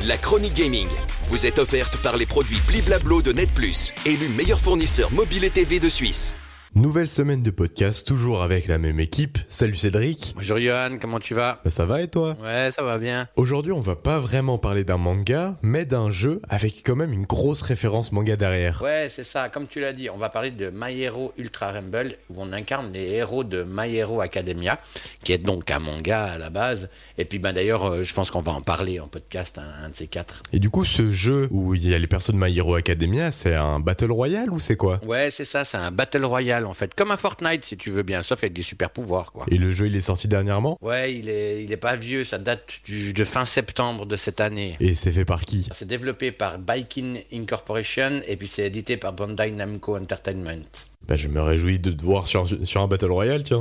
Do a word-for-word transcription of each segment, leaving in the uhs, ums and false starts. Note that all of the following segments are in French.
La chronique gaming vous est offerte par les produits Bliblablo de Net Plus, élu meilleur fournisseur mobile et T V de Suisse. Nouvelle semaine de podcast, toujours avec la même équipe. Salut Cédric. Bonjour Johan, comment tu vas ? Bah, ça va et toi ? Ouais, ça va bien. Aujourd'hui, on va pas vraiment parler d'un manga, mais d'un jeu avec quand même une grosse référence manga derrière. Ouais, c'est ça, comme tu l'as dit, on va parler de My Hero Ultra Rumble, où on incarne les héros de My Hero Academia, qui est donc un manga à la base. Et puis ben d'ailleurs, euh, je pense qu'on va en parler en podcast, un, un de ces quatre. Et du coup, ce jeu où il y a les persos de My Hero Academia, c'est un Battle Royale ou c'est quoi ? Ouais, c'est ça, c'est un Battle Royale en fait, comme un Fortnite si tu veux bien, sauf avec des super pouvoirs quoi. Et le jeu, il est sorti dernièrement ? Ouais, il est, il est pas vieux, ça date du, de fin septembre de cette année. Et c'est fait par qui ? C'est développé par Baikin Incorporation et puis c'est édité par Bandai Namco Entertainment. Bah, je me réjouis de te voir sur, sur un Battle Royale, tiens.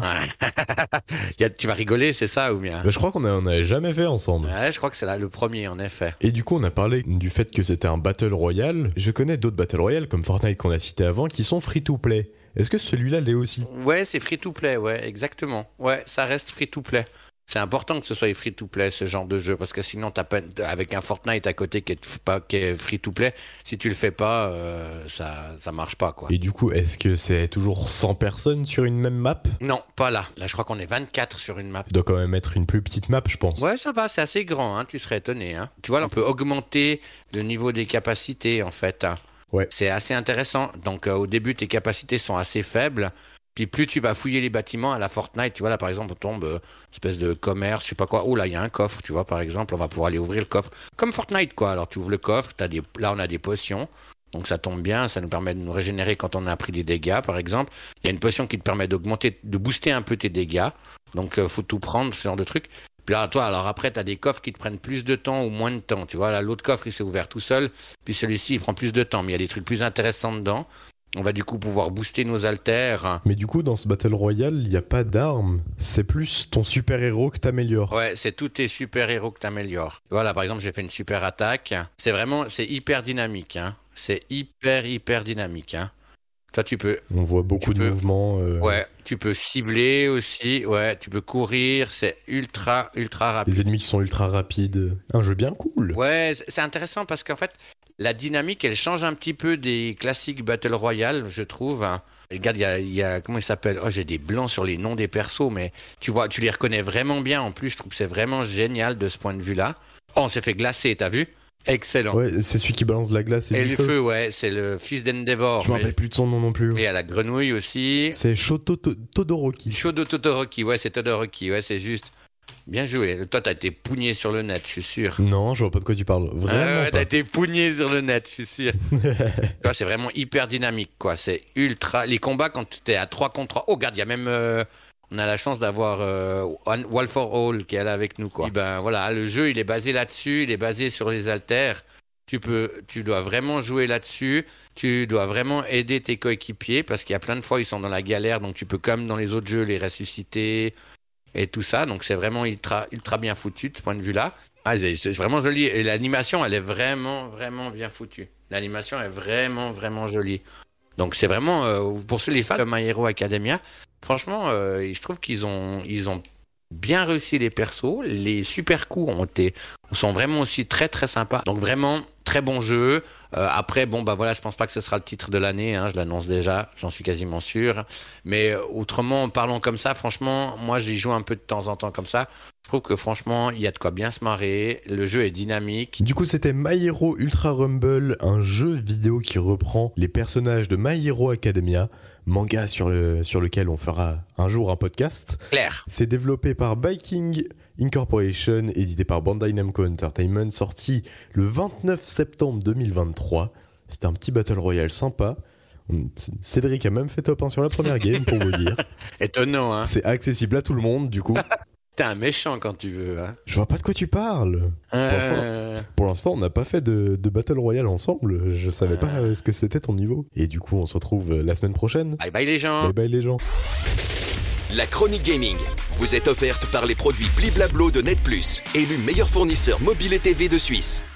Ouais. Tu vas rigoler, c'est ça ou bien ? Bah, je crois qu'on n'avait jamais fait ensemble. Ouais, je crois que c'est là le premier en effet. Et du coup, on a parlé du fait que c'était un Battle Royale. Je connais d'autres Battle Royale, comme Fortnite qu'on a cité avant, qui sont free-to-play. Est-ce que celui-là l'est aussi ? Ouais, c'est free-to-play, ouais, exactement. Ouais, ça reste free-to-play. C'est important que ce soit free-to-play, ce genre de jeu, parce que sinon, t'as pas, avec un Fortnite à côté qui est, pas, qui est free-to-play, si tu le fais pas, euh, ça, ça marche pas, quoi. Et du coup, est-ce que c'est toujours cent personnes sur une même map ? Non, pas là. Là, je crois qu'on est vingt-quatre sur une map. Il doit quand même être une plus petite map, je pense. Ouais, ça va, c'est assez grand, hein, tu serais étonné. Hein. Tu vois, là, on peut augmenter le niveau des capacités, en fait. Hein. Ouais. C'est assez intéressant. Donc, euh, au début, tes capacités sont assez faibles. Puis plus tu vas fouiller les bâtiments à la Fortnite, tu vois, là par exemple on tombe euh, espèce de commerce, je sais pas quoi, oh là il y a un coffre, tu vois, par exemple, on va pouvoir aller ouvrir le coffre, comme Fortnite quoi, alors tu ouvres le coffre, t'as des... là on a des potions, donc ça tombe bien, ça nous permet de nous régénérer quand on a pris des dégâts par exemple, il y a une potion qui te permet d'augmenter, de booster un peu tes dégâts, donc euh, faut tout prendre, ce genre de truc. Puis là, toi, alors après, t'as des coffres qui te prennent plus de temps ou moins de temps, tu vois, là l'autre coffre il s'est ouvert tout seul, puis celui-ci il prend plus de temps, mais il y a des trucs plus intéressants dedans. On va du coup pouvoir booster nos haltères. Mais du coup, dans ce Battle Royale, il n'y a pas d'armes. C'est plus ton super-héros que t'améliores. Ouais, c'est tous tes super-héros que t'améliores. Voilà, par exemple, j'ai fait une super attaque. C'est vraiment, c'est hyper dynamique. Hein. C'est hyper, hyper dynamique. Hein. Toi, tu peux... On voit beaucoup de peux, mouvements. Euh... Ouais, tu peux cibler aussi. Ouais, tu peux courir. C'est ultra, ultra rapide. Les ennemis qui sont ultra rapides. Un jeu bien cool. Ouais, c'est intéressant parce qu'en fait... La dynamique, elle change un petit peu des classiques Battle Royale, je trouve. Regarde, il y a, il y a comment il s'appelle ? Oh, j'ai des blancs sur les noms des persos, mais tu vois, tu les reconnais vraiment bien. En plus, je trouve que c'est vraiment génial de ce point de vue-là. Oh, on s'est fait glacer, t'as vu ? Excellent. Ouais, c'est celui qui balance de la glace et, et du le feu. feu, ouais, c'est le fils d'Endeavor. Je me rappelle plus de son nom non plus. Et à la grenouille aussi. C'est Shoto Todoroki. Shoto Todoroki, ouais, c'est Todoroki, ouais, c'est juste. Bien joué. Toi, t'as été pougné sur le net, je suis sûr. Non, je vois pas de quoi tu parles. Vraiment ah ouais, pas. T'as été pougné sur le net, je suis sûr. C'est vraiment hyper dynamique, quoi. C'est ultra... Les combats, quand t'es à trois contre trois... Oh, regarde, il y a même... Euh... On a la chance d'avoir euh, Wall for All qui est là avec nous, quoi. Et ben voilà, le jeu, il est basé là-dessus. Il est basé sur les haltères. Tu peux... Tu dois vraiment jouer là-dessus. Tu dois vraiment aider tes coéquipiers parce qu'il y a plein de fois, ils sont dans la galère. Donc, tu peux, comme dans les autres jeux, les ressusciter... et tout ça, donc c'est vraiment ultra, ultra bien foutu de ce point de vue-là. Ah, c'est, c'est vraiment joli, et l'animation, elle est vraiment, vraiment bien foutue. L'animation est vraiment, vraiment jolie. Donc c'est vraiment, euh, pour ceux les fans de My Hero Academia, franchement, euh, je trouve qu'ils ont, ils ont bien réussi les persos, les super coups ont été, sont vraiment aussi très, très sympas. Donc vraiment, très bon jeu. Euh, après, bon, bah voilà, je pense pas que ce sera le titre de l'année, hein, je l'annonce déjà, j'en suis quasiment sûr. Mais euh, autrement, parlons comme ça, franchement, moi j'y joue un peu de temps en temps comme ça. Je trouve que franchement, il y a de quoi bien se marrer, le jeu est dynamique. Du coup, c'était My Hero Ultra Rumble, un jeu vidéo qui reprend les personnages de My Hero Academia, manga sur, le, sur lequel on fera un jour un podcast. Claire. C'est développé par Baikin Incorporation, édité par Bandai Namco Entertainment, sorti le vingt-neuf septembre deux mille vingt-trois. C'était un petit Battle Royale sympa. Cédric a même fait top un sur la première game, pour vous dire. Étonnant, hein. C'est accessible à tout le monde, du coup. T'es un méchant quand tu veux, hein. Je vois pas de quoi tu parles. Euh... Pour l'instant, pour l'instant, on n'a pas fait de, de Battle Royale ensemble. Je savais euh... pas euh, ce que c'était ton niveau. Et du coup, on se retrouve la semaine prochaine. Bye bye les gens. Bye bye les gens. La chronique gaming vous est offerte par les produits Bliblablo de Net Plus, élu meilleur fournisseur mobile et T V de Suisse.